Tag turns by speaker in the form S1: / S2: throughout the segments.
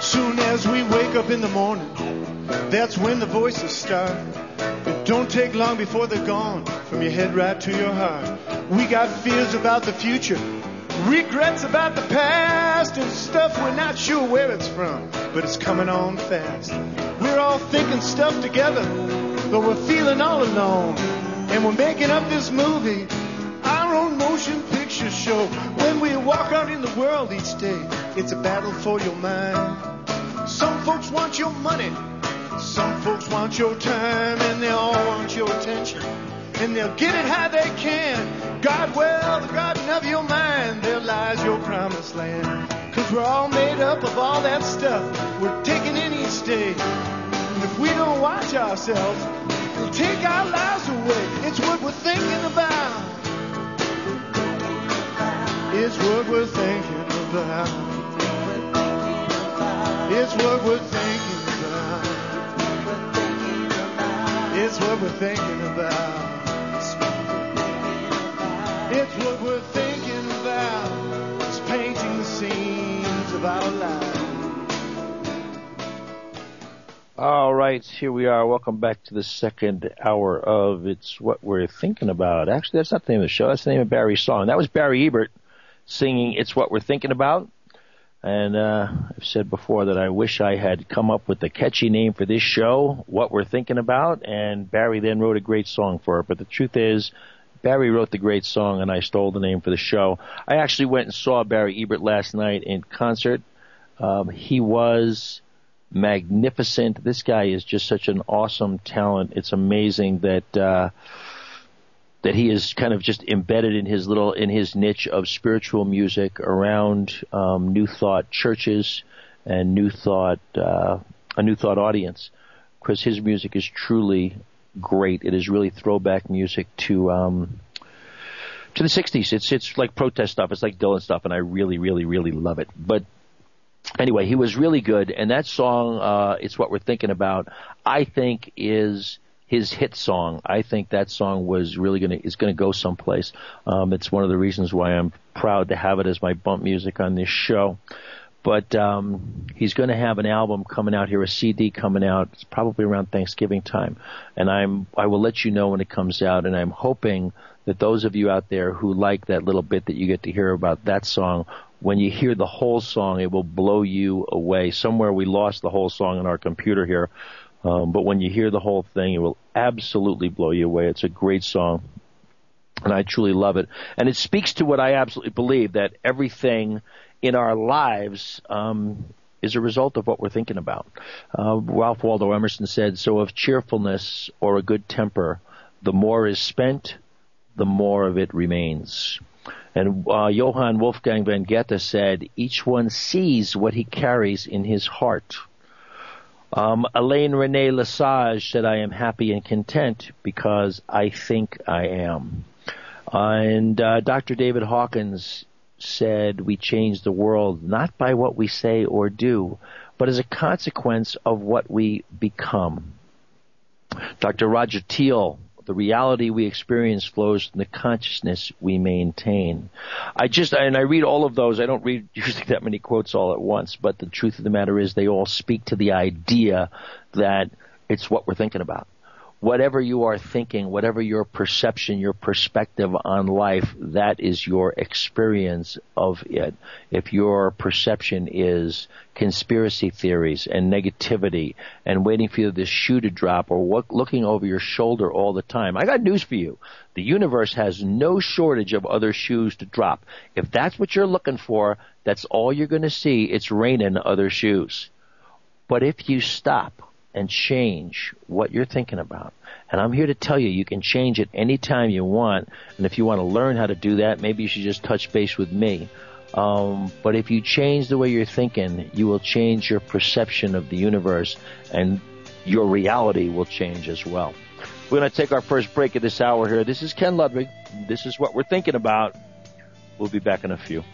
S1: Soon as we wake up in the morning, that's when the voices start. It don't take long before they're gone, from your head right to your heart. We got fears about the future, regrets about the past, and stuff we're not sure where it's from, but it's coming on fast. We're all thinking stuff together, but we're feeling all alone. And we're making up this movie, our own motion picture show. When we walk out in the world each day, it's a battle for your mind. Some folks want your money, some folks want your time, and they all want your attention, and they'll get it how they can. God, well, the garden of your mind, there lies your promised land. 'Cause we're all made up of all that stuff we're taking in each day. And if we don't watch ourselves, it'll take our lives away. It's what we're thinking about. It's what we're thinking about. It's what we're thinking about. It's what we're thinking about. It's what we're thinking about. It's painting the scenes of our lives.
S2: All right, here we are. Welcome back to the second hour of It's What We're Thinking About. Actually, that's not the name of the show. That's the name of Barry's song. That was Barry Ebert singing It's What We're Thinking About. And I've said before that I wish I had come up with the catchy name for this show, What We're Thinking About, and Barry then wrote a great song for it. But the truth is, Barry wrote the great song, and I stole the name for the show. I actually went and saw Barry Ebert last night in concert. He was magnificent. This guy is just such an awesome talent. It's amazing that that he is kind of just embedded in his niche of spiritual music around New Thought churches and New Thought a New Thought audience, because his music is truly great. It is really throwback music to the 60s. It's like protest stuff. It's like Dylan stuff, and I really, really, really love it. But anyway, he was really good, and that song, It's What We're Thinking About, I think is his hit song. I think that song was really is gonna go someplace. It's one of the reasons why I'm proud to have it as my bump music on this show. But he's going to have an album coming out here, a CD coming out. It's probably around Thanksgiving time, and I will let you know when it comes out. And I'm hoping that those of you out there who like that little bit that you get to hear about that song, when you hear the whole song, it will blow you away. Somewhere we lost the whole song on our computer here, but when you hear the whole thing, it will absolutely blow you away. It's a great song, and I truly love it. And it speaks to what I absolutely believe, that everything in our lives is a result of what we're thinking about. Ralph Waldo Emerson said, "So of cheerfulness or a good temper, the more is spent, the more of it remains." And Johann Wolfgang von Goethe said, "Each one sees what he carries in his heart." Elaine Renee Lesage said, "I am happy and content because I think I am." And Dr. David Hawkins said, "We change the world not by what we say or do, but as a consequence of what we become." Dr. Roger Teal, "The reality we experience flows from the consciousness we maintain." And I read all of those. I don't read usually that many quotes all at once, but the truth of the matter is they all speak to the idea that it's what we're thinking about. Whatever you are thinking, whatever your perception, your perspective on life, that is your experience of it. If your perception is conspiracy theories and negativity and waiting for this shoe to drop or looking over your shoulder all the time, I got news for you. The universe has no shortage of other shoes to drop. If that's what you're looking for, that's all you're going to see. It's raining other shoes. But if you stop and change what you're thinking about. And I'm here to tell you, you can change it anytime you want. And if you want to learn how to do that, maybe you should just touch base with me. But if you change the way you're thinking, you will change your perception of the universe, and your reality will change as well. We're going to take our first break of this hour here. This is Ken Ludwig. This is what we're thinking about. We'll be back in a few.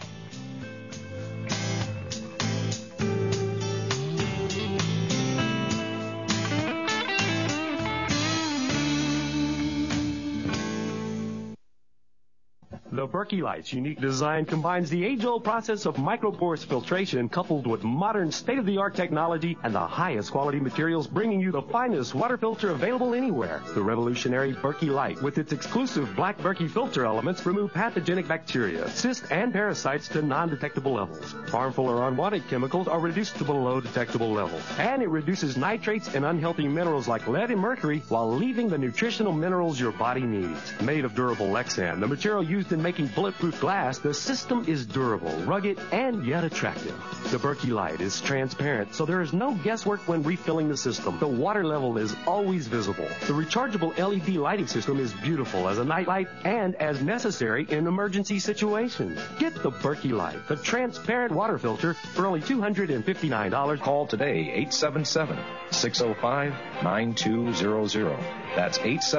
S3: The Berkey Light's unique design combines the age-old process of microporous filtration coupled with modern state-of-the-art technology and the highest quality materials, bringing you the finest water filter available anywhere. The revolutionary Berkey Light, with its exclusive black Berkey filter elements, remove pathogenic bacteria, cysts, and parasites to non-detectable levels. Harmful or unwanted chemicals are reduced to below detectable levels. And it reduces nitrates and unhealthy minerals like lead and mercury while leaving the nutritional minerals your body needs. Made of durable Lexan, the material used in making bulletproof glass, the system is durable, rugged, and yet attractive. The Berkey Light is transparent, so there is no guesswork when refilling the system. The water level is always visible. The rechargeable LED lighting system is beautiful as a nightlight and as necessary in emergency situations. Get the Berkey Light, the transparent water filter, for only $259.
S4: Call today, 877-605-9200. That's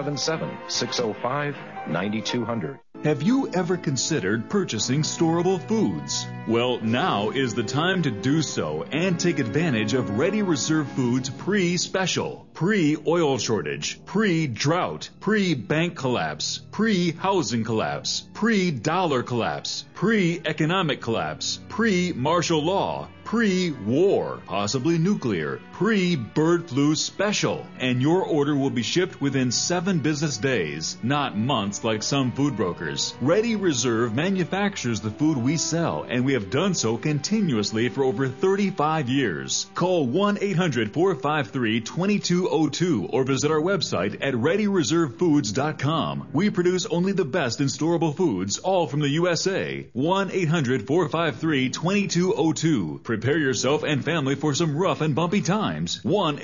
S4: 877-605-9200.
S5: Have you ever considered purchasing storable foods? Well, now is the time to do so and take advantage of Ready Reserve Foods pre-special, pre-oil shortage, pre-drought, pre-bank collapse, pre-housing collapse, pre-dollar collapse, pre-economic collapse, pre-martial law, pre-war, possibly nuclear, pre-bird flu special. And your order will be shipped within 7 business days, not months like some food brokers. Ready Reserve manufactures the food we sell, and we have done so continuously for over 35 years. Call 1-800-453-2202 or visit our website at ReadyReserveFoods.com. We produce only the best in storable foods, all from the USA. 1-800-453-2202. Prepare yourself and family for some rough and bumpy times.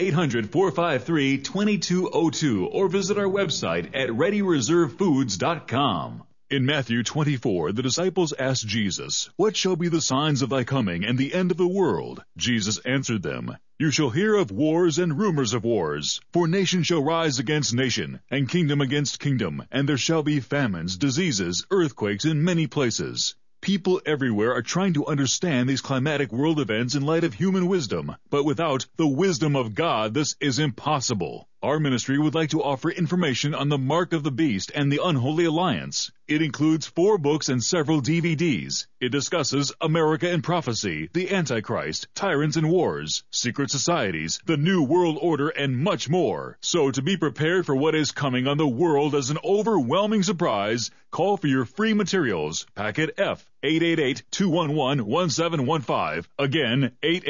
S5: 1-800-453-2202 or visit our website at ReadyReserveFoods.com. In Matthew 24, the disciples asked Jesus, "What shall be the signs of thy coming and the end of the world?" Jesus answered them, "You shall hear of wars and rumors of wars. For nation shall rise against nation, and kingdom against kingdom, and there shall be famines, diseases, earthquakes in many places." People everywhere are trying to understand these climatic world events in light of human wisdom, but without the wisdom of God, this is impossible. Our ministry would like to offer information on the Mark of the Beast and the Unholy Alliance. It includes 4 books and several DVDs. It discusses America and Prophecy, the Antichrist, Tyrants and Wars, Secret Societies, the New World Order, and much more. So to be prepared for what is coming on the world as an overwhelming surprise, call for your free materials. Packet F, 888-211-1715. Again,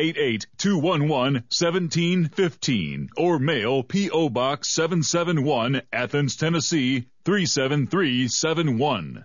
S5: 888-211-1715. Or mail P.O. Box 771, Athens, Tennessee, 37371.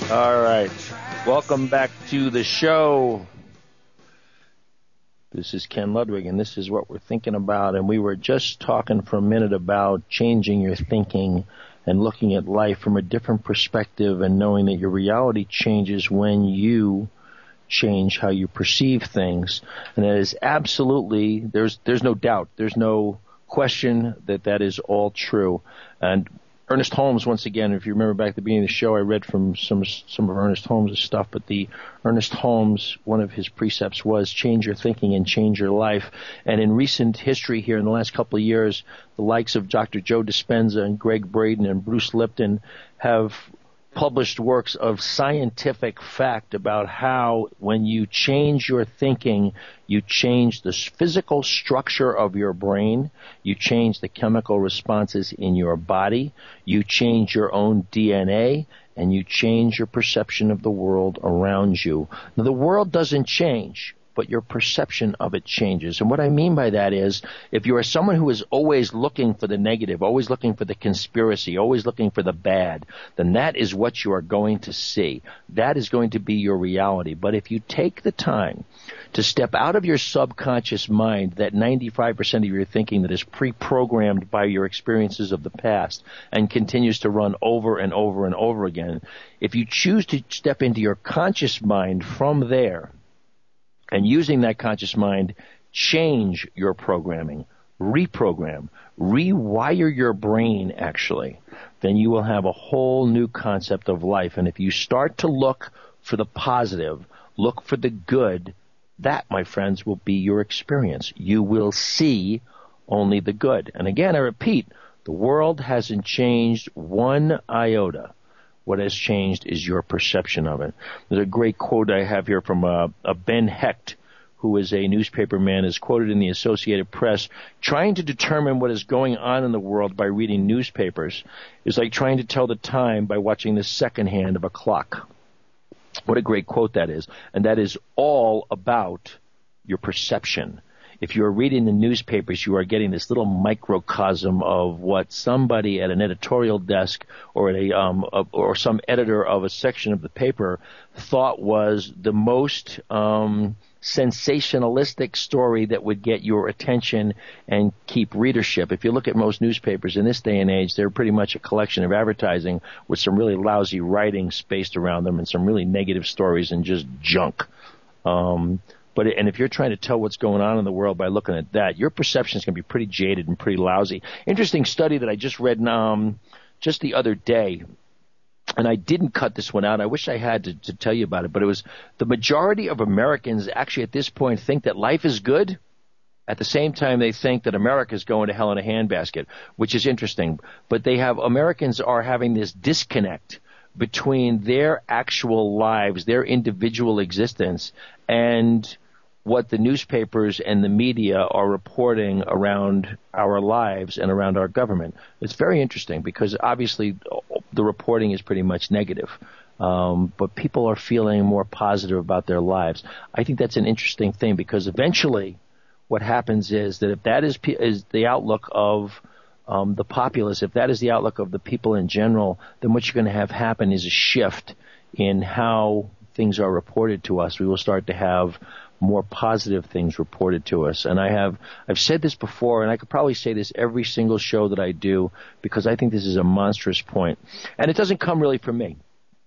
S2: All right. Welcome back to the show. This is Ken Ludwig, and this is what we're thinking about. And we were just talking for a minute about changing your thinking and looking at life from a different perspective and knowing that your reality changes when you change how you perceive things. And that is absolutely, there's no doubt, there's no question that that is all true. And Ernest Holmes, once again, if you remember back at the beginning of the show, I read from some of Ernest Holmes' stuff, but the Ernest Holmes, one of his precepts was change your thinking and change your life. And in recent history here in the last couple of years, the likes of Dr. Joe Dispenza and Greg Braden and Bruce Lipton have published works of scientific fact about how when you change your thinking, you change the physical structure of your brain, you change the chemical responses in your body, you change your own DNA, and you change your perception of the world around you. Now, the world doesn't change, but your perception of it changes. And what I mean by that is, if you are someone who is always looking for the negative, always looking for the conspiracy, always looking for the bad, then that is what you are going to see. That is going to be your reality. But if you take the time to step out of your subconscious mind, that 95% of your thinking that is pre-programmed by your experiences of the past and continues to run over and over and over again, if you choose to step into your conscious mind from there, and using that conscious mind, change your programming, reprogram, rewire your brain, actually, then you will have a whole new concept of life. And if you start to look for the positive, look for the good, that, my friends, will be your experience. You will see only the good. And again, I repeat, the world hasn't changed one iota. What has changed is your perception of it. There's a great quote I have here from a Ben Hecht, who is a newspaper man, is quoted in the Associated Press. Trying to determine what is going on in the world by reading newspapers is like trying to tell the time by watching the second hand of a clock. What a great quote that is. And that is all about your perception. If you're reading the newspapers, you are getting this little microcosm of what somebody at an editorial desk or at or some editor of a section of the paper thought was the most sensationalistic story that would get your attention and keep readership. If you look at most newspapers in this day and age, they're pretty much a collection of advertising with some really lousy writing spaced around them and some really negative stories and just junk. And if you're trying to tell what's going on in the world by looking at that, your perception is going to be pretty jaded and pretty lousy. Interesting study that I just read just the other day, and I didn't cut this one out. I wish I had to tell you about it, but it was the majority of Americans actually at this point think that life is good. At the same time, they think that America is going to hell in a handbasket, which is interesting. But Americans are having this disconnect between their actual lives, their individual existence, and what the newspapers and the media are reporting around our lives and around our government. It's very interesting because obviously the reporting is pretty much negative. But people are feeling more positive about their lives. I think that's an interesting thing because eventually what happens is that if that is the outlook of the populace, if that is the outlook of the people in general, then what you're going to have happen is a shift in how things are reported to us. We will start to have more positive things reported to us. And I've said this before, and I could probably say this every single show that I do because I think this is a monstrous point. And it doesn't come really from me.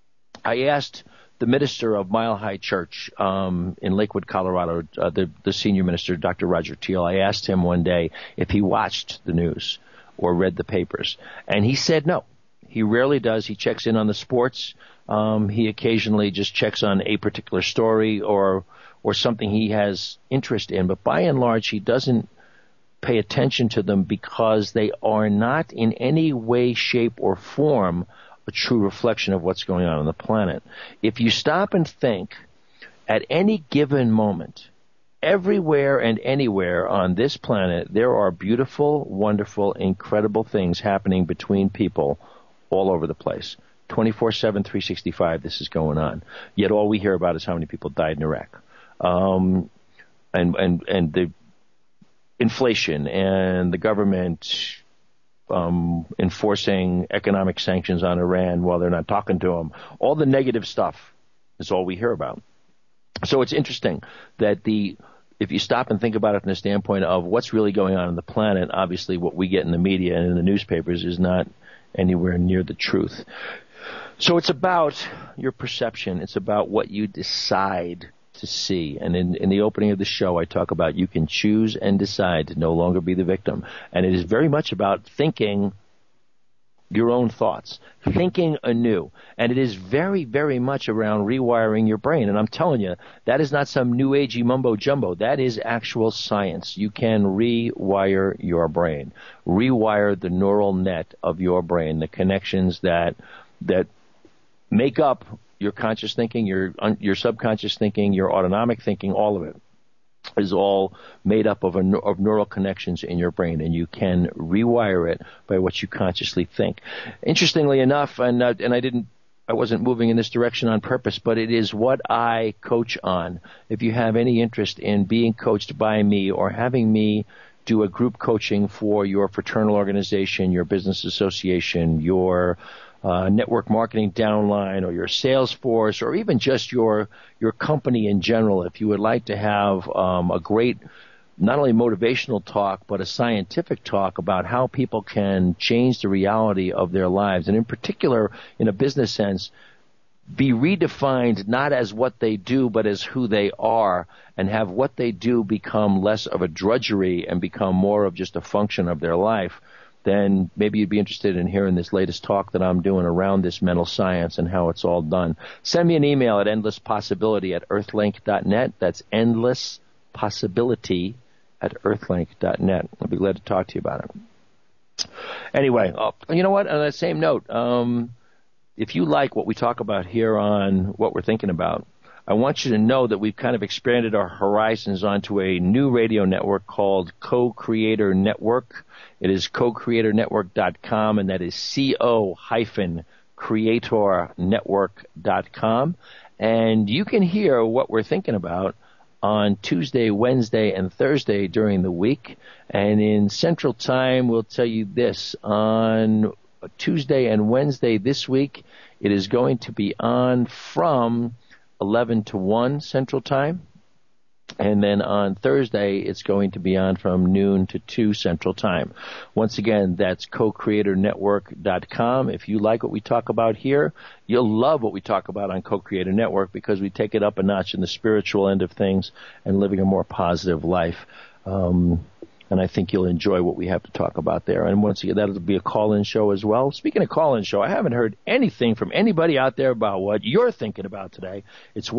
S2: I asked the minister of Mile High Church in Lakewood, Colorado, the senior minister, Dr. Roger Teal, I asked him one day if he watched the news or read the papers. And he said no. He rarely does. He checks in on the sports. He occasionally just checks on a particular story or something he has interest in. But by and large, he doesn't pay attention to them because they are not in any way, shape, or form a true reflection of what's going on the planet. If you stop and think, at any given moment, everywhere and anywhere on this planet, there are beautiful, wonderful, incredible things happening between people all over the place. 24/7, 365, this is going on. Yet all we hear about is how many people died in Iraq. And the inflation and the government enforcing economic sanctions on Iran while they're not talking to them. All the negative stuff is all we hear about. So it's interesting that if you stop and think about it from the standpoint of what's really going on the planet, obviously what we get in the media and in the newspapers is not anywhere near the truth. So it's about your perception. It's about what you decide to see. And in the opening of the show, I talk about you can choose and decide to no longer be the victim. And it is very much about thinking your own thoughts, thinking anew. And it is very, very much around rewiring your brain. And I'm telling you, that is not some new agey mumbo jumbo. That is actual science. You can rewire your brain, rewire the neural net of your brain, the connections that make up your conscious thinking, your subconscious thinking, your autonomic thinking, all of it is all made up of neural connections in your brain, and you can rewire it by what you consciously think. Interestingly enough, and I wasn't moving in this direction on purpose, but it is what I coach on. If you have any interest in being coached by me or having me do a group coaching for your fraternal organization, your business association, your network marketing downline, or your sales force, or even just your company in general, if you would like to have a great, not only motivational talk, but a scientific talk about how people can change the reality of their lives, and in particular, in a business sense, be redefined not as what they do, but as who they are, and have what they do become less of a drudgery and become more of just a function of their life, then maybe you'd be interested in hearing this latest talk that I'm doing around this mental science and how it's all done. Send me an email at endlesspossibility@earthlink.net. That's endlesspossibility@earthlink.net. I'll be glad to talk to you about it. Anyway, you know what? On that same note, if you like what we talk about here on What We're Thinking About, I want you to know that we've kind of expanded our horizons onto a new radio network called Co-Creator Network. It is co-creatornetwork.com, and that is co-creatornetwork.com. And you can hear What We're Thinking About on Tuesday, Wednesday, and Thursday during the week. And in Central Time, we'll tell you this. On Tuesday and Wednesday this week, it is going to be on from 11 to 1 Central Time. And then on Thursday, it's going to be on from noon to 2 Central Time. Once again, that's co-creatornetwork.com. If you like what we talk about here, you'll love what we talk about on Co-Creator Network, because we take it up a notch in the spiritual end of things and living a more positive life. And I think you'll enjoy what we have to talk about there. And once again, that'll be a call-in show as well. Speaking of call-in show, I haven't heard anything from anybody out there about what you're thinking about today. It's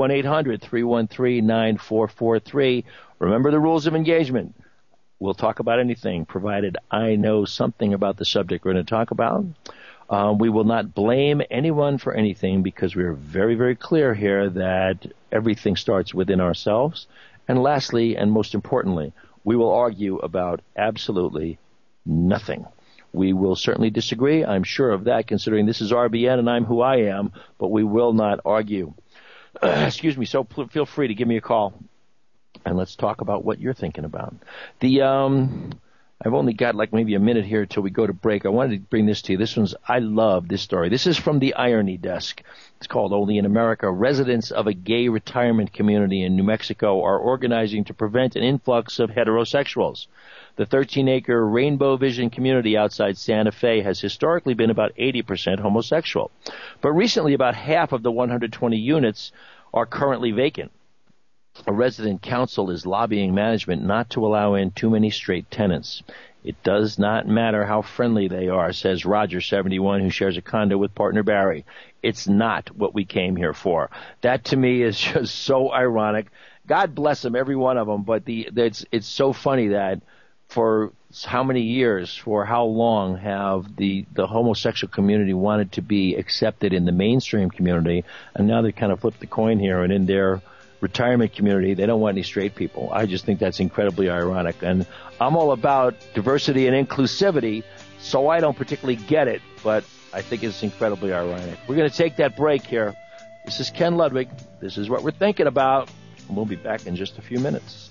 S2: 1-800-313-9443. Remember the rules of engagement. We'll talk about anything, provided I know something about the subject we're going to talk about. We will not blame anyone for anything, because we're very, very clear here that everything starts within ourselves. And lastly, and most importantly, we will argue about absolutely nothing. We will certainly disagree. I'm sure of that, considering this is RBN and I'm who I am, but we will not argue. Excuse me. So feel free to give me a call, and let's talk about what you're thinking about. I've only got like maybe a minute here until we go to break. I wanted to bring this to you. I love this story. This is from the Irony Desk. It's called Only in America. Residents of a gay retirement community in New Mexico are organizing to prevent an influx of heterosexuals. The 13-acre Rainbow Vision community outside Santa Fe has historically been about 80% homosexual. But recently, about half of the 120 units are currently vacant. A resident council is lobbying management not to allow in too many straight tenants. It does not matter how friendly they are, says Roger, 71, who shares a condo with partner Barry. It's not what we came here for. That to me is just so ironic. God bless them, every one of them, but it's so funny that for how many years, for how long have the homosexual community wanted to be accepted in the mainstream community, and now they kind of flipped the coin here, and in their retirement community, they don't want any straight people. I just think that's incredibly ironic. And I'm all about diversity and inclusivity, so I don't particularly get it, but I think it's incredibly ironic. We're going to take that break here. This is Ken Ludwig. This is What We're Thinking About, and we'll be back in just a few minutes.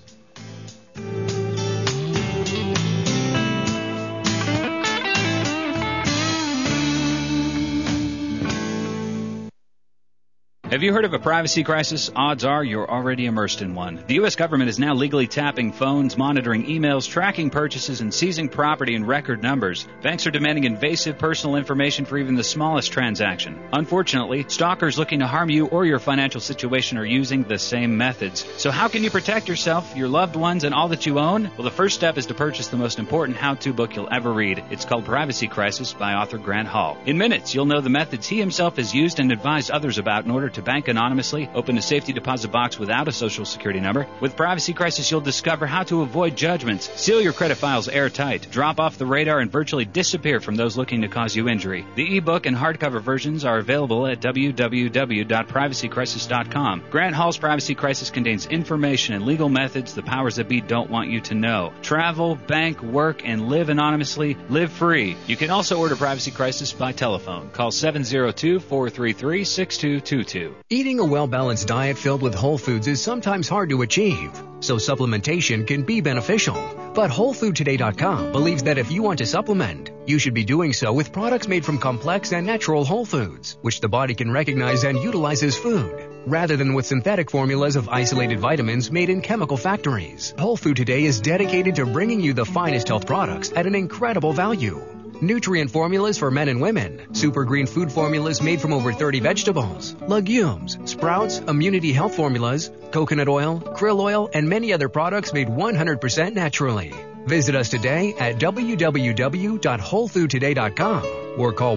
S6: Have you heard of a privacy crisis? Odds are you're already immersed in one. The U.S. government is now legally tapping phones, monitoring emails, tracking purchases, and seizing property in record numbers. Banks are demanding invasive personal information for even the smallest transaction. Unfortunately, stalkers looking to harm you or your financial situation are using the same methods. So how can you protect yourself, your loved ones, and all that you own? Well, the first step is to purchase the most important how-to book you'll ever read. It's called Privacy Crisis by author Grant Hall. In minutes, you'll know the methods he himself has used and advised others about in order to bank anonymously, open a safety deposit box without a social security number. With Privacy Crisis, you'll discover how to avoid judgments, seal your credit files airtight, drop off the radar, and virtually disappear from those looking to cause you injury. The ebook and hardcover versions are available at www.privacycrisis.com. Grant Hall's Privacy Crisis contains information and legal methods the powers that be don't want you to know. Travel, bank, work, and live anonymously. Live free. You can also order Privacy Crisis by telephone. Call 702-433-6222.
S7: Eating a well-balanced diet filled with whole foods is sometimes hard to achieve, so supplementation can be beneficial. But WholeFoodToday.com believes that if you want to supplement, you should be doing so with products made from complex and natural whole foods, which the body can recognize and utilize as food, rather than with synthetic formulas of isolated vitamins made in chemical factories. Whole Food Today is dedicated to bringing you the finest health products at an incredible value. Nutrient formulas for men and women, super green food formulas made from over 30 vegetables, legumes, sprouts, immunity health formulas, coconut oil, krill oil, and many other products made 100% naturally. Visit us today at www.wholefoodtoday.com or call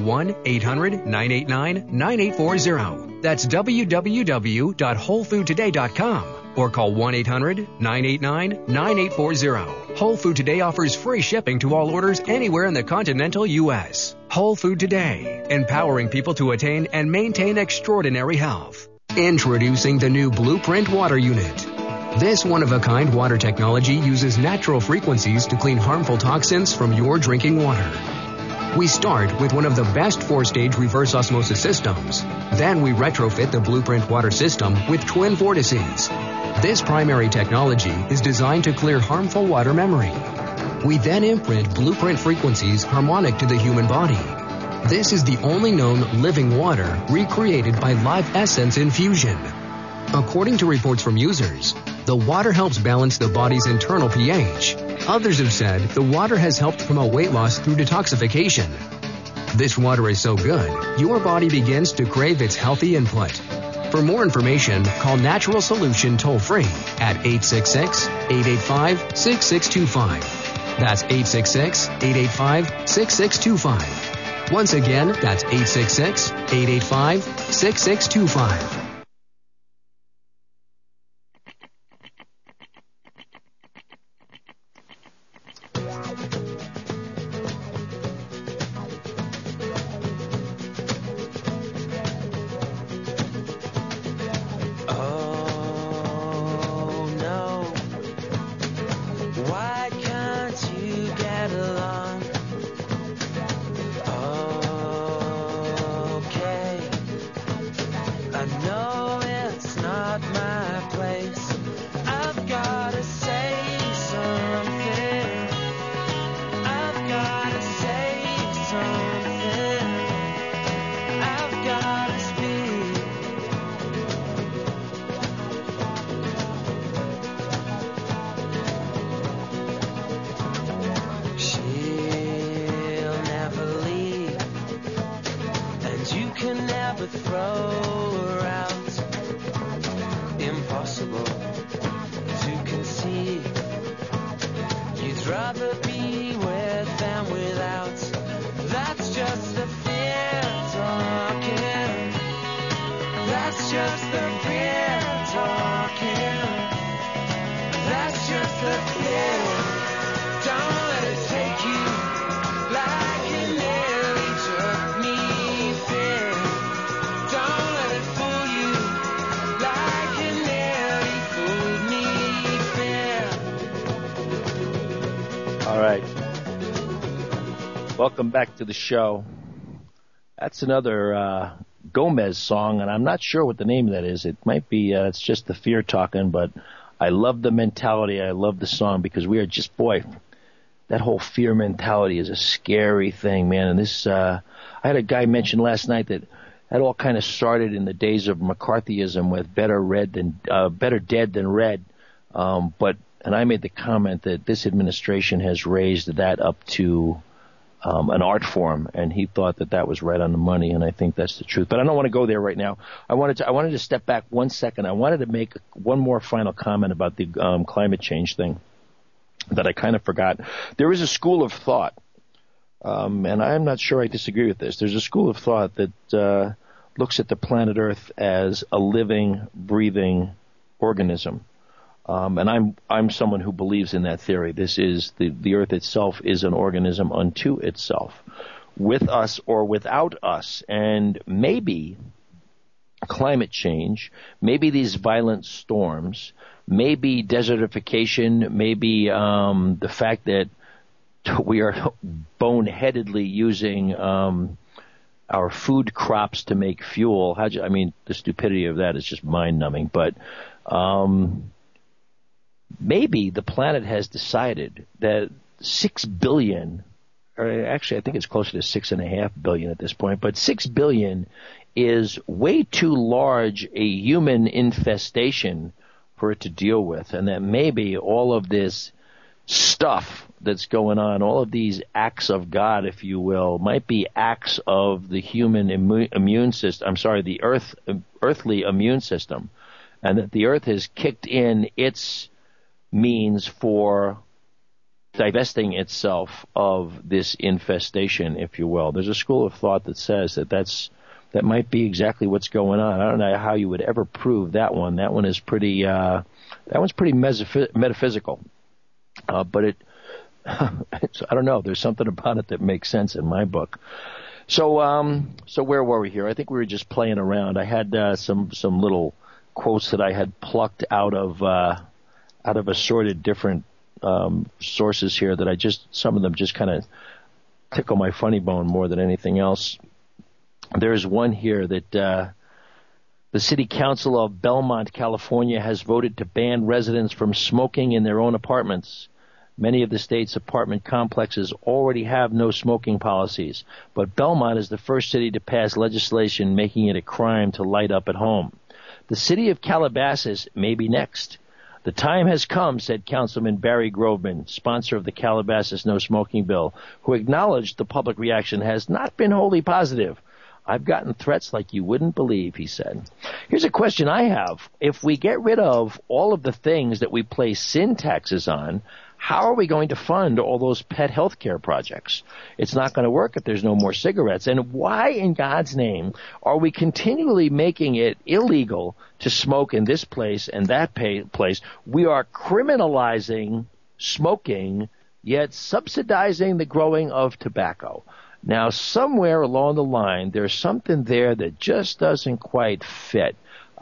S7: 1-800-989-9840. That's www.wholefoodtoday.com or call 1-800-989-9840. Whole Food Today offers free shipping to all orders anywhere in the continental U.S. Whole Food Today, empowering people to attain and maintain extraordinary health. Introducing the new Blueprint Water Unit. This one-of-a-kind water technology uses natural frequencies to clean harmful toxins from your drinking water. We start with one of the best 4-stage reverse osmosis systems. Then we retrofit the Blueprint water system with twin vortices. This primary technology is designed to clear harmful water memory. We then imprint Blueprint frequencies harmonic to the human body. This is the only known living water recreated by Live Essence infusion. According to reports from users, the water helps balance the body's internal pH. Others have said the water has helped promote weight loss through detoxification. This water is so good, your body begins to crave its healthy input. For more information, call Natural Solution toll-free at 866-885-6625. That's 866-885-6625. Once again, that's 866-885-6625.
S2: Welcome back to the show. That's another Gomez song, and I'm not sure what the name of that is. It might be, it's just the Fear talking, but I love the mentality. I love the song because we are just, boy, that whole fear mentality is a scary thing, man. And this, I had a guy mention last night that That all kind of started in the days of McCarthyism with better dead than red. And I made the comment that this administration has raised that up to an art form, and he thought that was right on the money, and I think that's the truth. But I don't want to go there right now. I wanted to step back 1 second. I wanted to make one more final comment about the climate change thing that I kind of forgot. There is a school of thought, and I'm not sure I disagree with this. There's a school of thought that looks at the planet Earth as a living, breathing organism. And I'm someone who believes in that theory. This is the Earth itself is an organism unto itself, with us or without us. And maybe climate change, maybe these violent storms, maybe desertification, maybe the fact that we are boneheadedly using our food crops to make fuel. The stupidity of that is just mind-numbing. But maybe the planet has decided that 6 billion, or actually I think it's closer to 6.5 billion at this point, but 6 billion is way too large a human infestation for it to deal with, and that maybe all of this stuff that's going on, all of these acts of God, if you will, might be acts of the human immune system, the earthly immune system, and that the Earth has kicked in its means for divesting itself of this infestation, if you will. There's a school of thought that says that might be exactly what's going on. I don't know how you would ever prove that one. That one is pretty metaphysical. But I don't know. There's something about it that makes sense in my book. So where were we here? I think we were just playing around. I had some little quotes that I had plucked out of assorted different sources here that some of them just kind of tickle my funny bone more than anything else. There's one here that the City Council of Belmont, California has voted to ban residents from smoking in their own apartments. Many of the state's apartment complexes already have no smoking policies, but Belmont is the first city to pass legislation making it a crime to light up at home. The city of Calabasas may be next. The time has come, said Councilman Barry Groveman, sponsor of the Calabasas No Smoking Bill, who acknowledged the public reaction has not been wholly positive. I've gotten threats like you wouldn't believe, he said. Here's a question I have. If we get rid of all of the things that we place sin taxes on, how are we going to fund all those pet health care projects? It's not going to work if there's no more cigarettes. And why in God's name are we continually making it illegal to smoke in this place and that place? We are criminalizing smoking, yet subsidizing the growing of tobacco. Now, somewhere along the line, there's something there that just doesn't quite fit.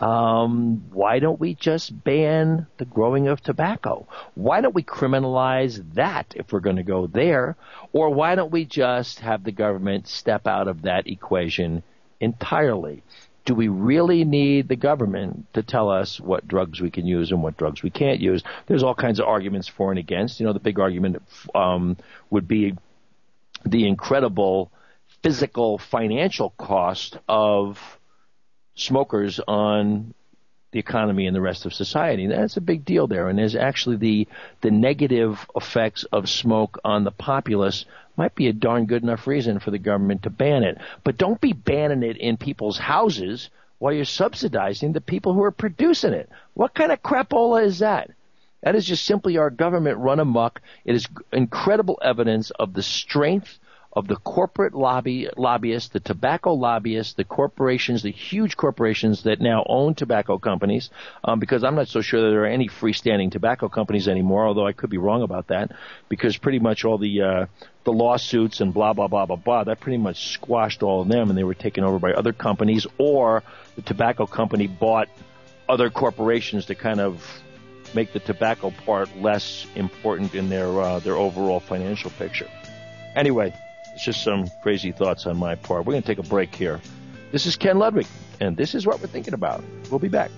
S2: Why don't we just ban the growing of tobacco? Why don't we criminalize that if we're going to go there? Or why don't we just have the government step out of that equation entirely? Do we really need the government to tell us what drugs we can use and what drugs we can't use? There's all kinds of arguments for and against. The big argument would be the incredible physical, financial cost of smokers on the economy and the rest of society. That's a big deal there. And there's actually the negative effects of smoke on the populace might be a darn good enough reason for the government to ban it. But don't be banning it in people's houses while you're subsidizing the people who are producing it. What kind of crapola is that? That is just simply our government run amok. It is incredible evidence of the strength of the corporate lobbyists, the tobacco lobbyists, the corporations, the huge corporations that now own tobacco companies, because I'm not so sure that there are any freestanding tobacco companies anymore, although I could be wrong about that, because pretty much all the lawsuits and blah, blah, blah, blah, blah, that pretty much squashed all of them, and they were taken over by other companies, or the tobacco company bought other corporations to kind of make the tobacco part less important in their overall financial picture. Anyway, it's just some crazy thoughts on my part. We're going to take a break here. This is Ken Ludwig, and this is what we're thinking about. We'll be back.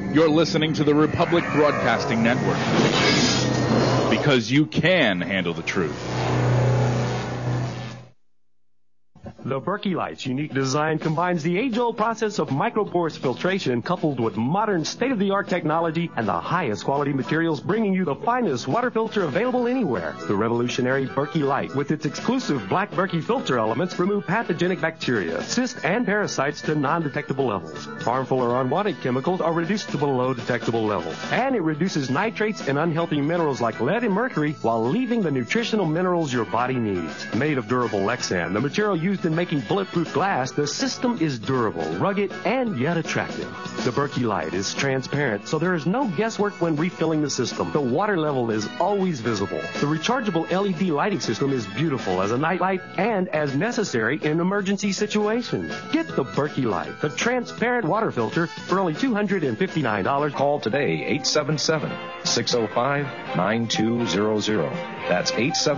S8: You're listening to the Republic Broadcasting Network. Because you can handle the truth.
S3: The Berkey Light's unique design combines the age-old process of micropores filtration coupled with modern state-of-the-art technology and the highest quality materials, bringing you the finest water filter available anywhere. The revolutionary Berkey Light, with its exclusive black Berkey filter elements, remove pathogenic bacteria, cysts, and parasites to non-detectable levels. Harmful or unwanted chemicals are reduced to below detectable levels. And it reduces nitrates and unhealthy minerals like lead and mercury while leaving the nutritional minerals your body needs. Made of durable Lexan, the material used in making bulletproof glass, the system is durable, rugged, and yet attractive. The Berkey Light is transparent, so there is no guesswork when refilling the system. The water level is always visible. The rechargeable LED lighting system is beautiful as a night light and as necessary in emergency situations. Get the Berkey Light, the transparent water filter, for only $259.
S4: Call today, 877-605-9200. That's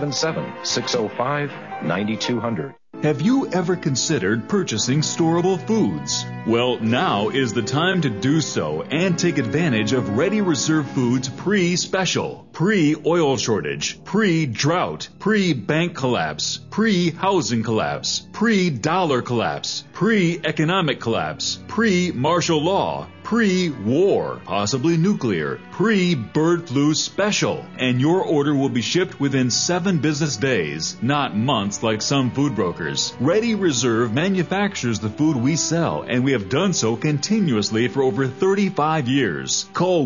S4: 877-605-9200.
S5: Have you ever considered purchasing storable foods? Well, now is the time to do so and take advantage of Ready Reserve Foods pre-special, pre-oil shortage, pre-drought, pre-bank collapse, pre-housing collapse, pre-dollar collapse, pre-economic collapse, pre-martial law, pre-war, possibly nuclear, pre-bird flu special. And your order will be shipped within 7 business days, not months like some food brokers. Ready Reserve manufactures the food we sell, and we have done so continuously for over 35 years. Call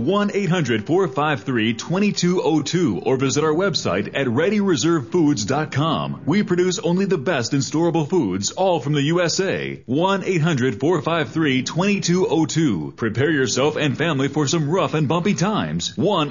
S5: 1-800-453-2202 or visit our website at ReadyReserveFoods.com. We produce only the best in storable foods, all from the USA. 1-800-453-2202. Prepare yourself and family for some rough and bumpy times.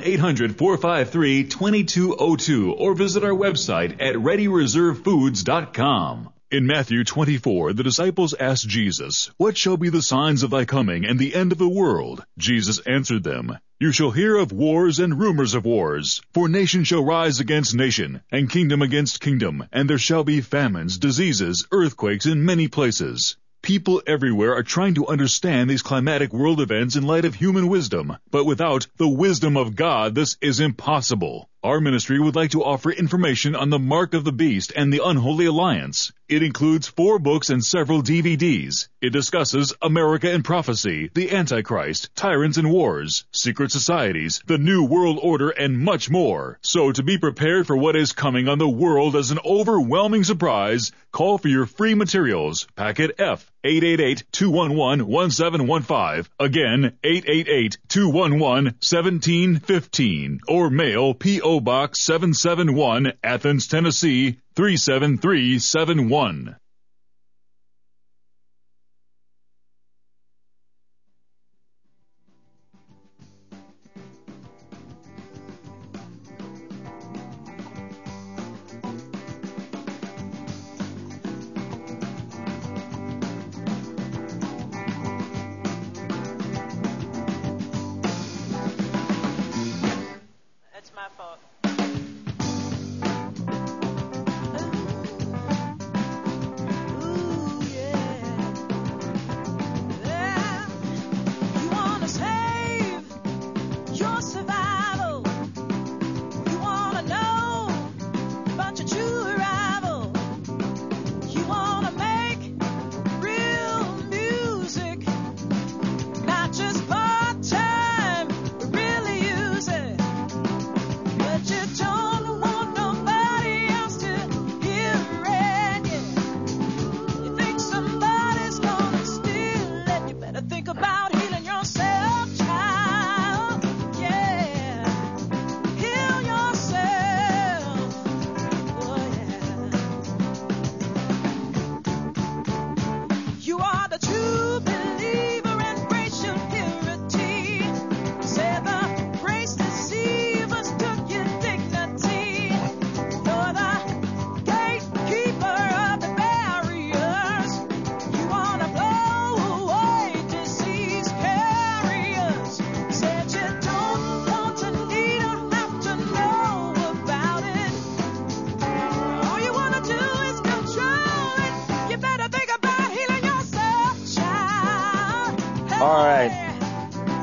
S5: 1-800-453-2202 or visit our website at ReadyReserveFoods.com. In Matthew 24, the disciples asked Jesus, "What shall be the signs of thy coming and the end of the world?" Jesus answered them, "You shall hear of wars and rumors of wars. For nation shall rise against nation, and kingdom against kingdom, and there shall be famines, diseases, earthquakes in many places." People everywhere are trying to understand these climatic world events in light of human wisdom, but without the wisdom of God, this is impossible. Our ministry would like to offer information on the Mark of the Beast and the Unholy Alliance. It includes 4 books and several DVDs. It discusses America and Prophecy, the Antichrist, Tyrants and Wars, Secret Societies, the New World Order, and much more. So to be prepared for what is coming on the world as an overwhelming surprise, call for your free materials. Packet F, 888-211-1715. Again, 888-211-1715. Or mail P.O. Box 771, Athens, Tennessee, 37371.
S9: That's my fault.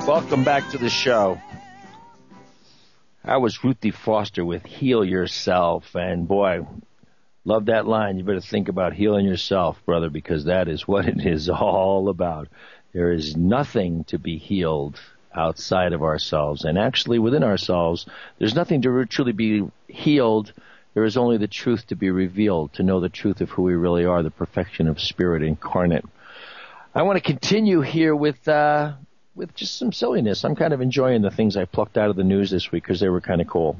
S2: Welcome back to the show. I was Ruthie Foster with Heal Yourself, and boy, love that line. You better think about healing yourself, brother, because that is what it is all about. There is nothing to be healed outside of ourselves, and actually within ourselves, there's nothing to truly be healed. There is only the truth to be revealed, to know the truth of who we really are, the perfection of spirit incarnate. I want to continue here with just some silliness. I'm kind of enjoying the things I plucked out of the news this week because they were kind of cool.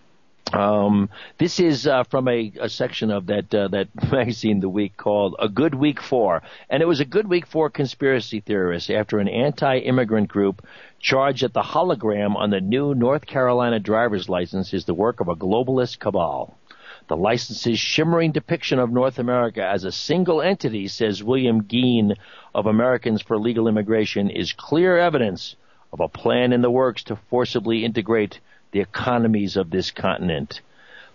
S2: This is from a section of that magazine, The Week, called A Good Week For. And it was a good week for conspiracy theorists after an anti-immigrant group charged that the hologram on the new North Carolina driver's license is the work of a globalist cabal. The license's shimmering depiction of North America as a single entity, says William Geen of Americans for Legal Immigration, is clear evidence of a plan in the works to forcibly integrate the economies of this continent.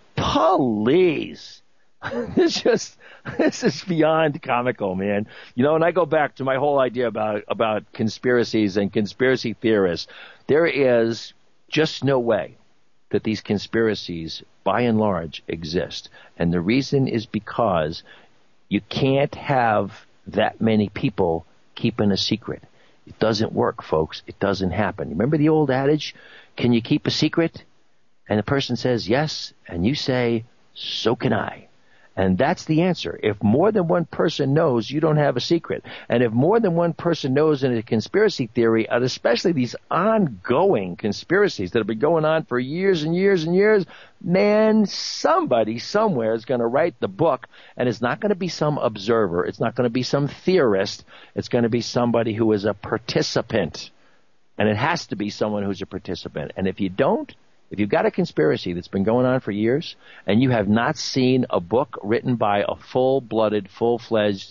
S2: Please. This is beyond comical, man. You know, and I go back to my whole idea about conspiracies and conspiracy theorists. There is just no way that these conspiracies, by and large, exist. And the reason is because you can't have that many people keeping a secret. It doesn't work, folks. It doesn't happen. Remember the old adage, can you keep a secret? And the person says yes, and you say, so can I. And that's the answer. If more than one person knows, you don't have a secret. And if more than one person knows in a conspiracy theory, and especially these ongoing conspiracies that have been going on for years and years and years, man, somebody somewhere is going to write the book, and it's not going to be some observer. It's not going to be some theorist. It's going to be somebody who is a participant. And it has to be someone who's a participant. And if you don't, if you've got a conspiracy that's been going on for years and you have not seen a book written by a full-blooded, full-fledged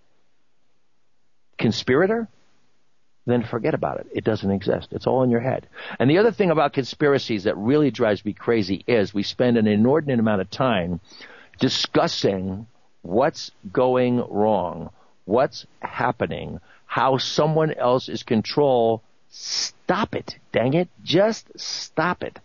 S2: conspirator, then forget about it. It doesn't exist. It's all in your head. And the other thing about conspiracies that really drives me crazy is we spend an inordinate amount of time discussing what's going wrong, what's happening, how someone else is control. Stop it, dang it. Just stop it.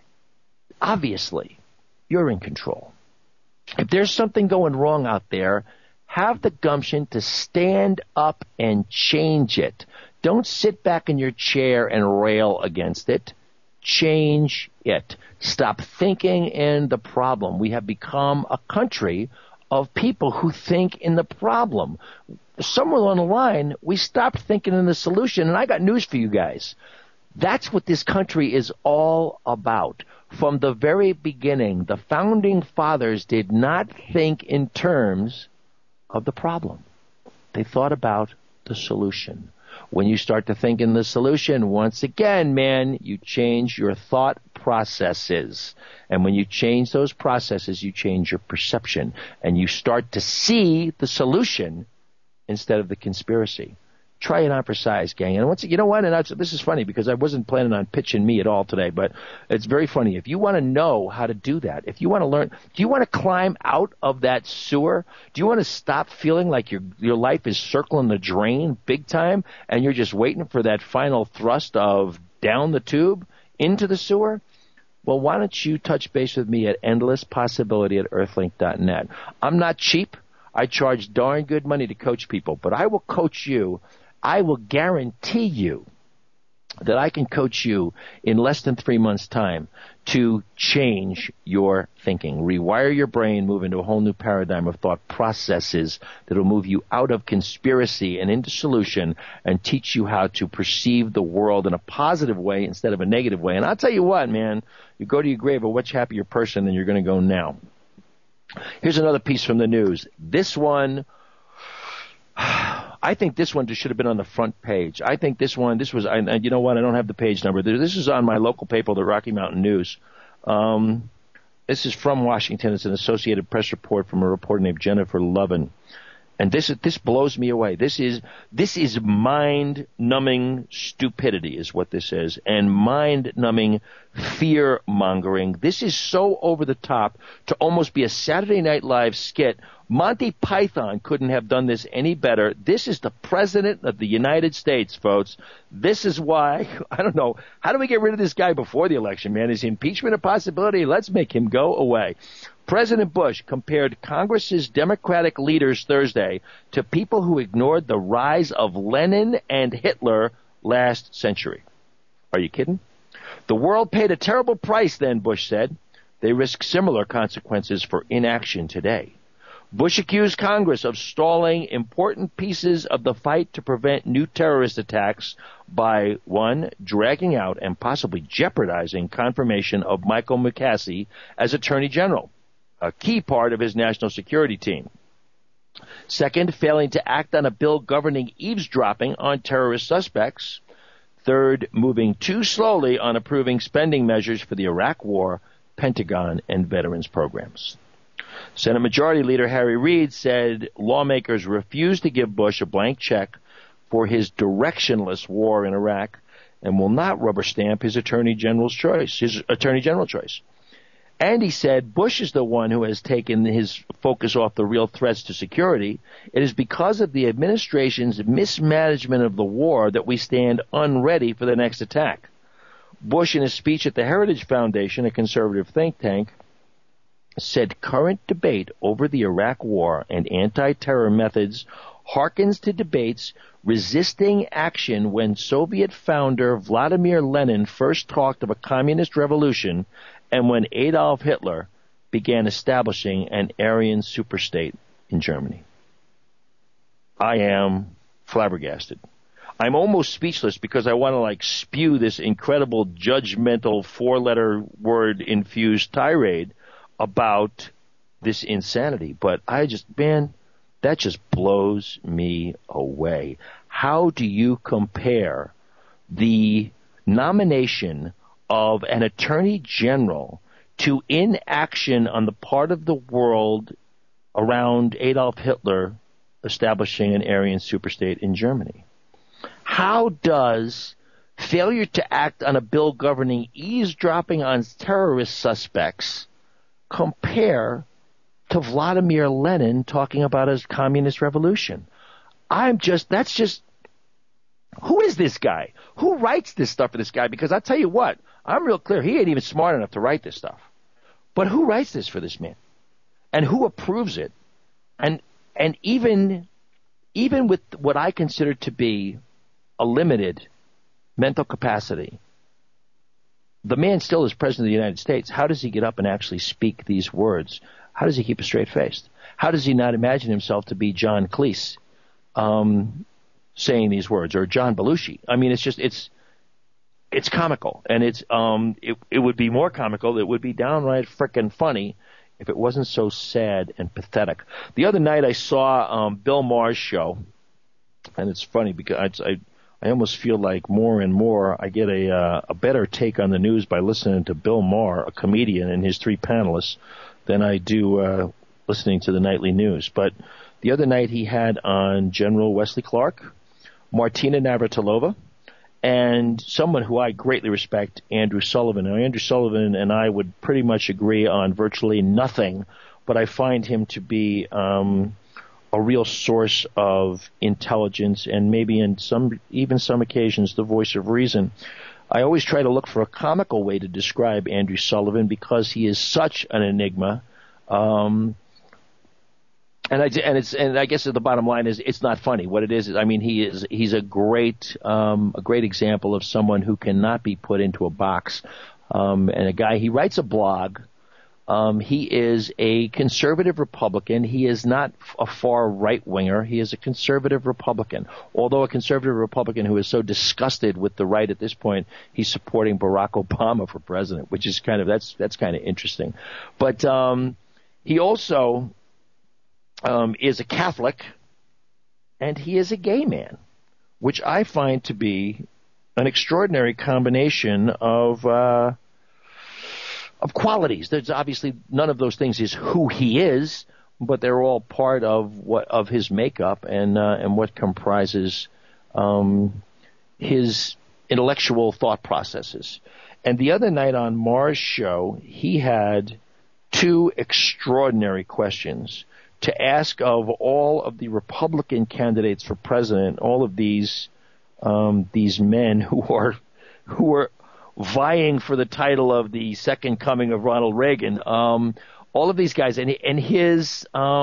S2: Obviously, you're in control. If there's something going wrong out there, have the gumption to stand up and change it. Don't sit back in your chair and rail against it. Change it. Stop thinking in the problem. We have become a country of people who think in the problem. Somewhere along the line, we stopped thinking in the solution, and I got news for you guys. That's what this country is all about. From the very beginning, the founding fathers did not think in terms of the problem. They thought about the solution. When you start to think in the solution, once again, man, you change your thought processes. And when you change those processes, you change your perception. And you start to see the solution instead of the conspiracy. Try it on for size, gang. And once, you know what? And this is funny because I wasn't planning on pitching me at all today, but it's very funny. If you want to know how to do that, if you want to learn, do you want to climb out of that sewer? Do you want to stop feeling like your life is circling the drain big time and you're just waiting for that final thrust of down the tube into the sewer? Well, why don't you touch base with me at endlesspossibility@earthlink.net. I'm not cheap. I charge darn good money to coach people, but I will coach you. I will guarantee you that I can coach you in less than 3 months' time to change your thinking, rewire your brain, move into a whole new paradigm of thought processes that will move you out of conspiracy and into solution and teach you how to perceive the world in a positive way instead of a negative way. And I'll tell you what, man, you go to your grave a much happier person than you're going to go now. Here's another piece from the news. This one, I think this one just should have been on the front page. I think this was, you know what, I don't have the page number. This is on my local paper, the Rocky Mountain News. This is from Washington. It's an Associated Press report from a reporter named Jennifer Lovin. And this blows me away. This is mind-numbing stupidity is what this is, and mind-numbing fear-mongering. This is so over the top to almost be a Saturday Night Live skit. Monty Python couldn't have done this any better. This is the President of the United States, folks. This is why, I don't know, how do we get rid of this guy before the election, man? Is impeachment a possibility? Let's make him go away. President Bush compared Congress's Democratic leaders Thursday to people who ignored the rise of Lenin and Hitler last century. Are you kidding? The world paid a terrible price then, Bush said. They risk similar consequences for inaction today. Bush accused Congress of stalling important pieces of the fight to prevent new terrorist attacks by, 1, dragging out and possibly jeopardizing confirmation of Michael McCasey as Attorney General, a key part of his national security team. 2nd, failing to act on a bill governing eavesdropping on terrorist suspects. 3rd, moving too slowly on approving spending measures for the Iraq War, Pentagon, and veterans programs. Senate Majority Leader Harry Reid said lawmakers refused to give Bush a blank check for his directionless war in Iraq and will not rubber stamp his Attorney General choice. And he said Bush is the one who has taken his focus off the real threats to security. It is because of the administration's mismanagement of the war that we stand unready for the next attack. Bush, in his speech at the Heritage Foundation, a conservative think tank, said current debate over the Iraq War and anti-terror methods harkens to debates resisting action when Soviet founder Vladimir Lenin first talked of a communist revolution and when Adolf Hitler began establishing an Aryan superstate in Germany. I am flabbergasted. I'm almost speechless because I want to spew this incredible judgmental 4-letter word infused tirade about this insanity. But that just blows me away. How do you compare the nomination of an attorney general to inaction on the part of the world around Adolf Hitler establishing an Aryan superstate in Germany? How does failure to act on a bill governing eavesdropping on terrorist suspects compare to Vladimir Lenin talking about his communist revolution? Who is this guy? Who writes this stuff for this guy? Because I'll tell you what, I'm real clear, he ain't even smart enough to write this stuff. But who writes this for this man? And who approves it? And even with what I consider to be a limited mental capacity, the man still is president of the United States. How does he get up and actually speak these words? How does he keep a straight face? How does he not imagine himself to be John Cleese saying these words, or John Belushi? I mean, it's comical, and it would be more comical. It would be downright frickin' funny if it wasn't so sad and pathetic. The other night I saw Bill Maher's show, and it's funny because I almost feel like more and more I get a better take on the news by listening to Bill Maher, a comedian, and his 3 panelists than I do listening to the nightly news. But the other night he had on General Wesley Clark, Martina Navratilova, and someone who I greatly respect, Andrew Sullivan. Now, Andrew Sullivan and I would pretty much agree on virtually nothing, but I find him to be a real source of intelligence and maybe in some occasions the voice of reason. I always try to look for a comical way to describe Andrew Sullivan because he is such an enigma. And I guess the bottom line is it's not funny. What it is I mean, he's a great example of someone who cannot be put into a box. And a guy, he writes a blog. He is a conservative Republican. He is not a far right winger. He is a conservative Republican. Although a conservative Republican who is so disgusted with the right at this point, he's supporting Barack Obama for president, which is that's kind of interesting. But he also is a Catholic, and he is a gay man, which I find to be an extraordinary combination of qualities. There's obviously none of those things is who he is, but they're all part of his makeup and what comprises his intellectual thought processes. And the other night on Maher's show, he had two extraordinary questions to ask of all of the Republican candidates for president, all of these men who are vying for the title of the second coming of Ronald Reagan. All of these guys, and his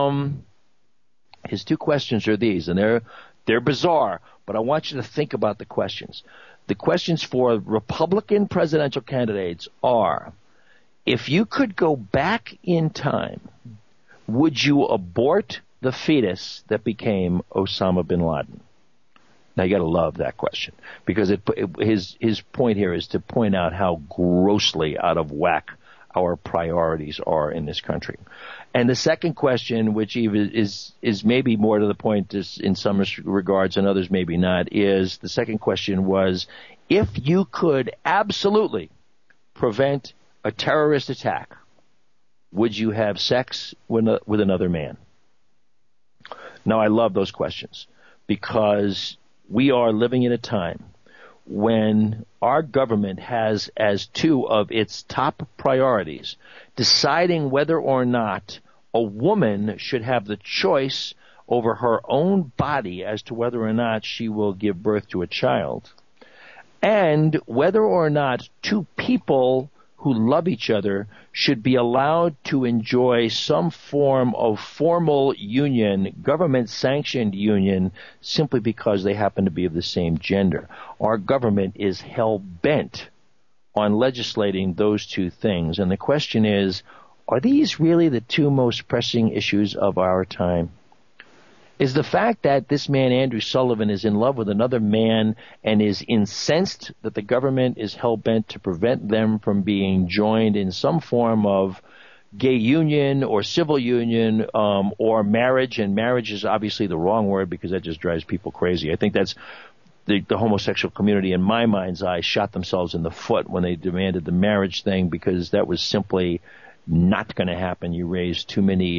S2: two questions are these, and they're bizarre, but I want you to think about the questions. The questions for Republican presidential candidates are: if you could go back in time, would you abort the fetus that became Osama bin Laden? Now you got to love that question, because his point here is to point out how grossly out of whack our priorities are in this country. And the second question, which even is maybe more to the point in some regards and others maybe not, is the second question was: if you could absolutely prevent a terrorist attack, would you have sex with another man? Now, I love those questions, because we are living in a time when our government has as two of its top priorities deciding whether or not a woman should have the choice over her own body as to whether or not she will give birth to a child, and whether or not two people who love each other should be allowed to enjoy some form of formal union, government-sanctioned union, simply because they happen to be of the same gender. Our government is hell-bent on legislating those two things. And the question is, are these really the two most pressing issues of our time? Is the fact that this man, Andrew Sullivan, is in love with another man and is incensed that the government is hell-bent to prevent them from being joined in some form of gay union or civil union or marriage? And marriage is obviously the wrong word, because that just drives people crazy. I think that's the homosexual community, in my mind's eye, shot themselves in the foot when they demanded the marriage thing, because that was simply not going to happen. You raise too many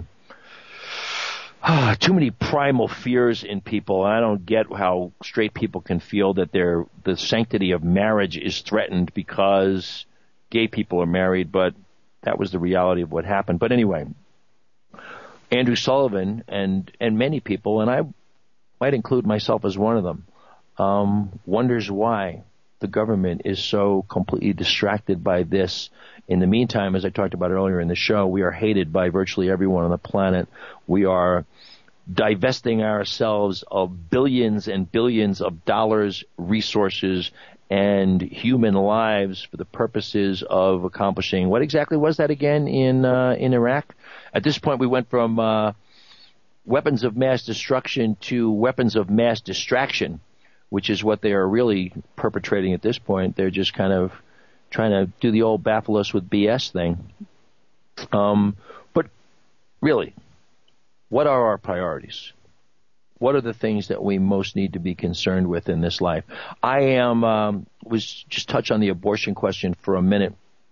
S2: primal fears in people. I don't get how straight people can feel that the sanctity of marriage is threatened because gay people are married, but that was the reality of what happened. But anyway, Andrew Sullivan and many people, and I might include myself as one of them, wonders why the government is so completely distracted by this. In the meantime, as I talked about earlier in the show, we are hated by virtually everyone on the planet. We are divesting ourselves of billions and billions of dollars, resources, and human lives for the purposes of accomplishing — what exactly was that again in Iraq? At this point, we went from weapons of mass destruction to weapons of mass distraction, which is what they are really perpetrating at this point. They're just kind of trying to do the old baffle us with BS thing. But really, what are our priorities? What are the things that we most need to be concerned with in this life? I was just touch on the abortion question for a minute.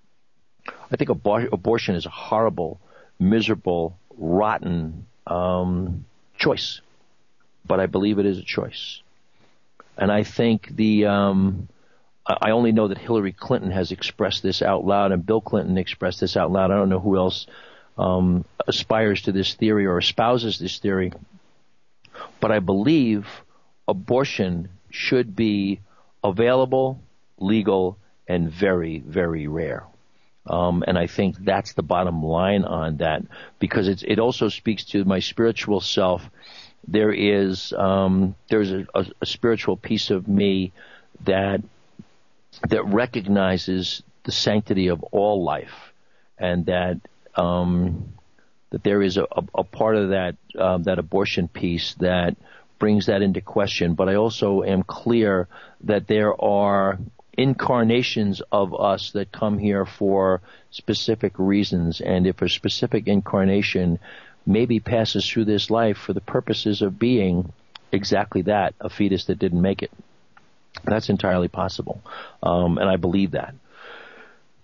S2: I think abortion is a horrible, miserable, rotten choice, but I believe it is a choice. And I think I only know that Hillary Clinton has expressed this out loud, and Bill Clinton expressed this out loud. I don't know who else aspires to this theory or espouses this theory. But I believe abortion should be available, legal, and very, very rare. And I think that's the bottom line on that, because it also speaks to my spiritual self. There's a spiritual piece of me that recognizes the sanctity of all life, and that there is a part of that abortion piece that brings that into question. But I also am clear that there are incarnations of us that come here for specific reasons, and if a specific incarnation maybe passes through this life for the purposes of being exactly that, a fetus that didn't make it, that's entirely possible, and I believe that.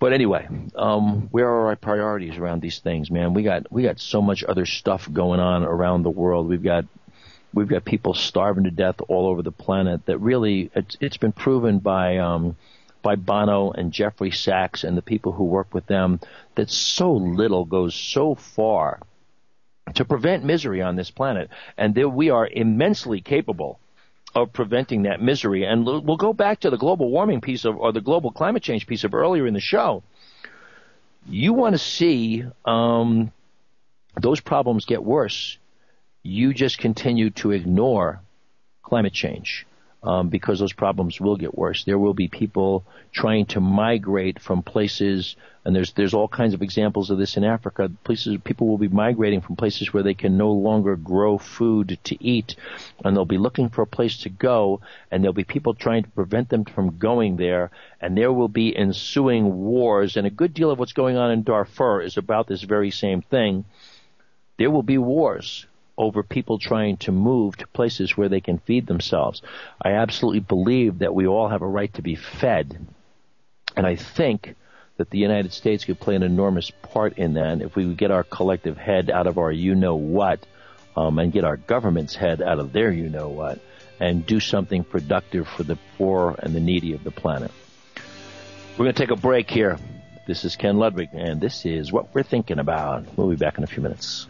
S2: But anyway, where are our priorities around these things, man? We got so much other stuff going on around the world. We've got people starving to death all over the planet. That really, it's been proven by Bono and Jeffrey Sachs and the people who work with them that so little goes so far to prevent misery on this planet, and that we are immensely capable of preventing that misery. And we'll go back to the global warming piece or the global climate change piece of earlier in the show. You want to see those problems get worse. You just continue to ignore climate change because those problems will get worse. There will be people trying to migrate from places, and there's all kinds of examples of this in Africa. People will be migrating from places where they can no longer grow food to eat, and they'll be looking for a place to go, and there'll be people trying to prevent them from going there, and there will be ensuing wars, and a good deal of what's going on in Darfur is about this very same thing. There will be wars over people trying to move to places where they can feed themselves. I absolutely believe that we all have a right to be fed, and I think that the United States could play an enormous part in that if we would get our collective head out of our you-know-what and get our government's head out of their you-know-what and do something productive for the poor and the needy of the planet. We're going to take a break here. This is Ken Ludwig, and this is What We're Thinking About. We'll be back in a few minutes.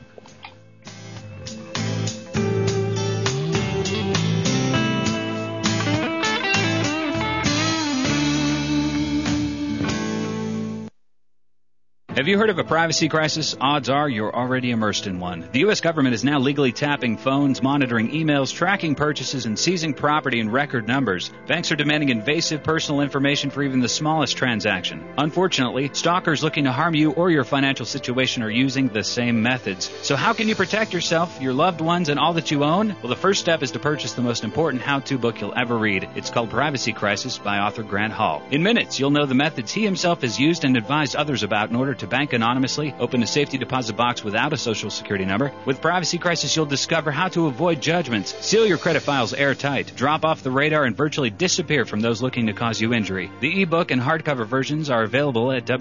S6: Have you heard of a privacy crisis? Odds are you're already immersed in one. The U.S. government is now legally tapping phones, monitoring emails, tracking purchases, and seizing property in record numbers. Banks are demanding invasive personal information for even the smallest transaction. Unfortunately, stalkers looking to harm you or your financial situation are using the same methods. So how can you protect yourself, your loved ones, and all that you own? Well, the first step is to purchase the most important how-to book you'll ever read. It's called Privacy Crisis by author Grant Hall. In minutes, you'll know the methods he himself has used and advised others about in order to bank anonymously, open a safety deposit box without a social security number. With Privacy Crisis, you'll discover how to avoid judgments, seal your credit files airtight, drop off the radar, and virtually disappear from those looking to cause you injury. The ebook and hardcover versions are available at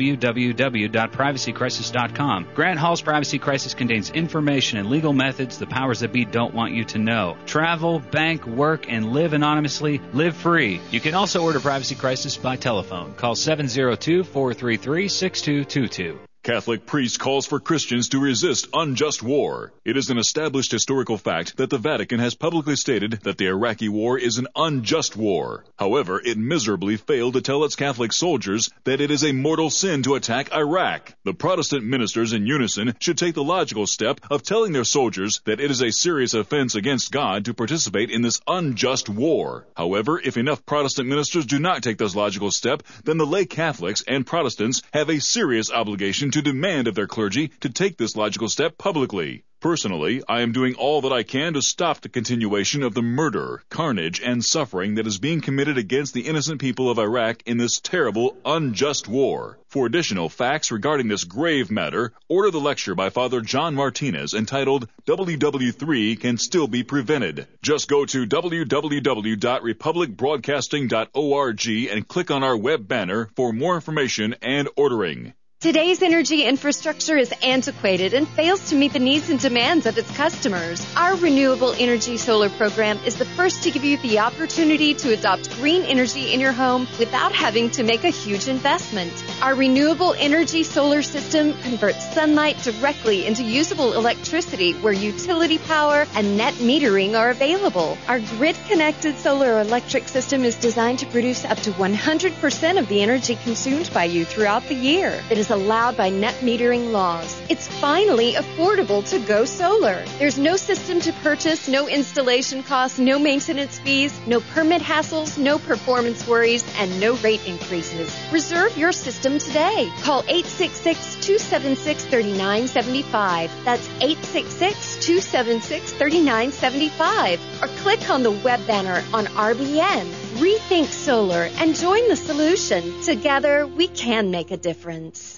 S6: www.privacycrisis.com. Grant Hall's Privacy Crisis contains information and legal methods the powers that be don't want you to know. Travel, bank, work, and live anonymously. Live free. You can also order Privacy Crisis by telephone. Call 702-433-6222.
S5: Catholic priest calls for Christians to resist unjust war. It is an established historical fact that the Vatican has publicly stated that the Iraqi war is an unjust war. However, it miserably failed to tell its Catholic soldiers that it is a mortal sin to attack Iraq. The Protestant ministers in unison should take the logical step of telling their soldiers that it is a serious offense against God to participate in this unjust war. However, if enough Protestant ministers do not take this logical step, then the lay Catholics and Protestants have a serious obligation to demand of their clergy to take this logical step publicly. Personally, I am doing all that I can to stop the continuation of the murder, carnage, and suffering that is being committed against the innocent people of Iraq in this terrible, unjust war. For additional facts regarding this grave matter, order the lecture by Father John Martinez entitled WW3 Can Still Be Prevented. Just go to www.republicbroadcasting.org and click on our web banner for more information and ordering.
S9: Today's energy infrastructure is antiquated and fails to meet the needs and demands of its customers. Our Renewable Energy Solar program is the first to give you the opportunity to adopt green energy in your home without having to make a huge investment. Our Renewable Energy Solar system converts sunlight directly into usable electricity where utility power and net metering are available. Our grid-connected solar electric system is designed to produce up to 100% of the energy consumed by you throughout the year. It is allowed by net metering laws. It's finally affordable to go solar. There's no system to purchase, no installation costs, no maintenance fees, no permit hassles, no performance worries, and no rate increases. Reserve your system today. Call 866-276-3975. That's 866-276-3975. Or click on the web banner on RBN. Rethink solar and join the solution. Together, we can make a difference.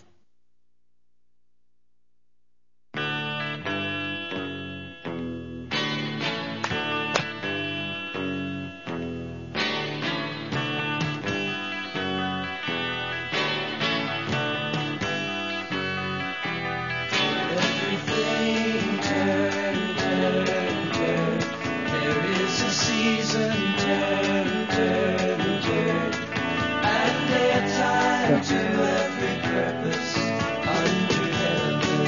S10: to every purpose under heaven.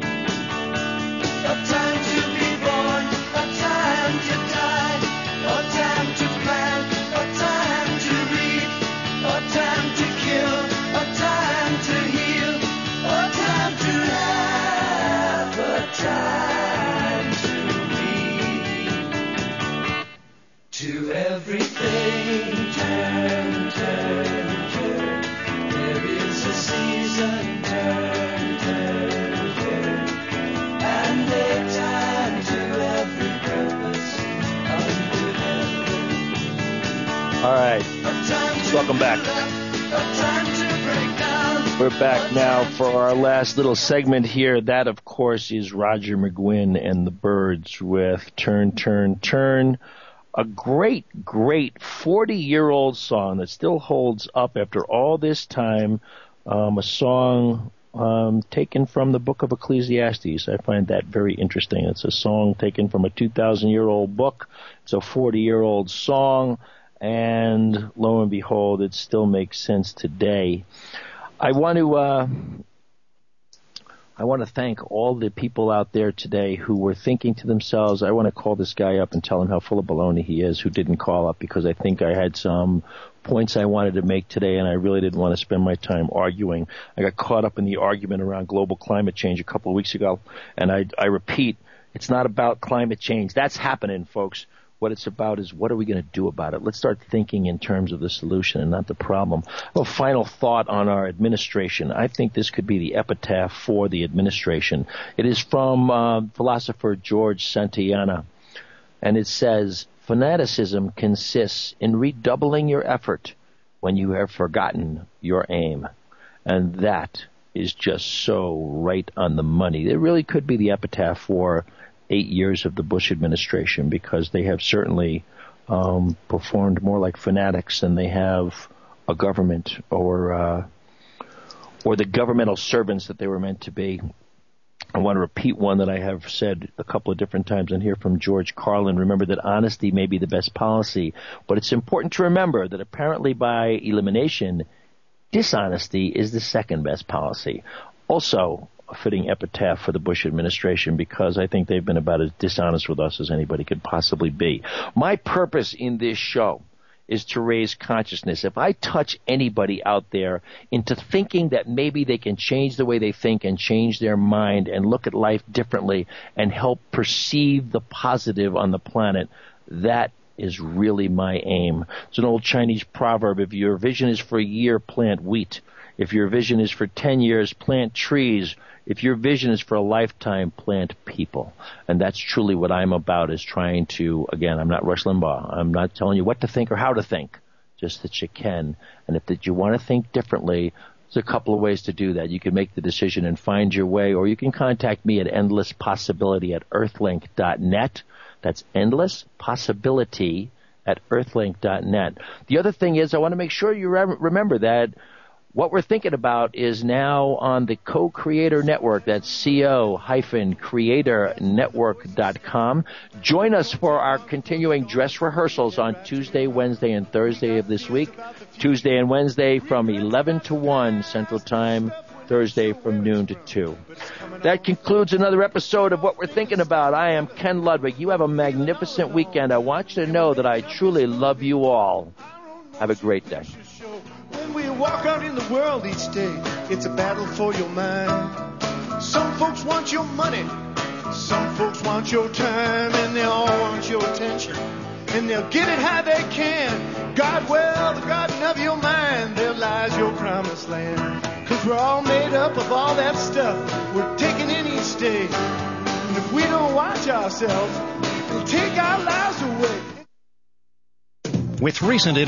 S10: A time to be born, a time to die, a time to plant, a time to reap, a time to kill, a time to heal, a time to laugh, a time to weep. To everything turn, turn, turn. There is a season, turn, turn, turn. And a time to every purpose under heaven.
S2: All right. Welcome back. We're back now for our last little segment here. That, of course, is Roger McGuinn and the Byrds with Turn, Turn, Turn. A great, great 40-year-old song that still holds up after all this time. A song taken from the book of Ecclesiastes. I find that very interesting. It's a song taken from a 2,000-year-old book. It's a 40-year-old song. And lo and behold, it still makes sense today. I want to thank all the people out there today who were thinking to themselves, I want to call this guy up and tell him how full of baloney he is, who didn't call up, because I think I had some points I wanted to make today, and I really didn't want to spend my time arguing. I got caught up in the argument around global climate change a couple of weeks ago, and I repeat, it's not about climate change. That's happening, folks. What it's about is what are we going to do about it? Let's start thinking in terms of the solution and not the problem. A final thought on our administration. I think this could be the epitaph for the administration. It is from philosopher George Santayana, and it says, fanaticism consists in redoubling your effort when you have forgotten your aim. And that is just so right on the money. It really could be the epitaph for 8 years of the Bush administration, because they have certainly performed more like fanatics than they have a government or the governmental servants that they were meant to be. I want to repeat one that I have said a couple of different times and hear from George Carlin. Remember that honesty may be the best policy, but it's important to remember that apparently by elimination, dishonesty is the second best policy. Also, a fitting epitaph for the Bush administration, because I think they've been about as dishonest with us as anybody could possibly be. My purpose in this show is to raise consciousness. If I touch anybody out there into thinking that maybe they can change the way they think and change their mind and look at life differently and help perceive the positive on the planet, that is really my aim. It's an old Chinese proverb: if your vision is for a year, plant wheat. If your vision is for 10 years, plant trees. If your vision is for a lifetime, plant people. And that's truly what I'm about, is trying to, again, I'm not Rush Limbaugh. I'm not telling you what to think or how to think, just that you can. And if that you want to think differently, there's a couple of ways to do that. You can make the decision and find your way, or you can contact me at endlesspossibility@earthlink.net. That's endlesspossibility@earthlink.net. The other thing is, I want to make sure you remember that what we're thinking about is now on the Co-Creator Network. That's co-creatornetwork.com. Join us for our continuing dress rehearsals on Tuesday, Wednesday, and Thursday of this week. Tuesday and Wednesday from 11 to 1 Central Time. Thursday from noon to 2. That concludes another episode of What We're Thinking About. I am Ken Ludwig. You have a magnificent weekend. I want you to know that I truly love you all. Have a great day.
S1: When we walk out in the world each day, it's a battle for your mind. Some folks want your money, some folks want your time, and they all want your attention, and they'll get it how they can. God, well, the garden of your mind, there lies your promised land. 'Cause we're all made up of all that stuff we're taking in each day. And if we don't watch ourselves, it'll take our lives away.
S11: With recent